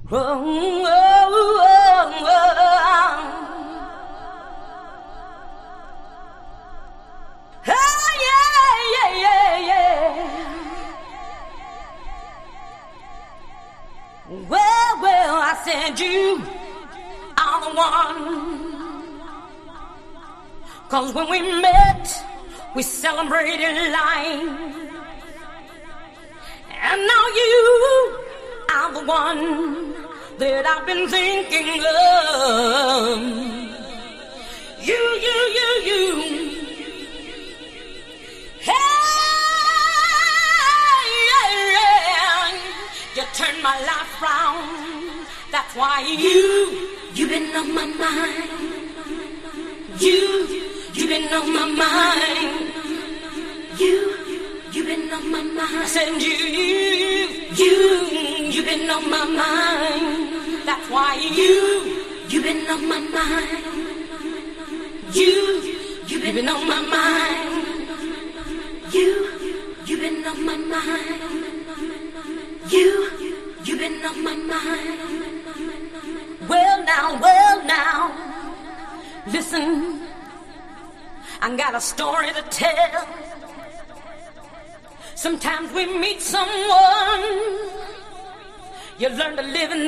Oh, oh, oh, oh. Oh, yeah, yeah, yeah, yeah. Well, I said you are the one. 'Cause when we met, we celebrated life. And now you are the one that I've been thinking of. You. Hey, you turned my life round. That's why you've been on my mind. You've been on my mind. You've been on my mind. I said you've been on my mind. That's why you've been on my mind. You've been on my mind. You've been on my mind. You've been on my mind. Well now, listen, I got a story to tell. Sometimes we meet someone, you learn to live in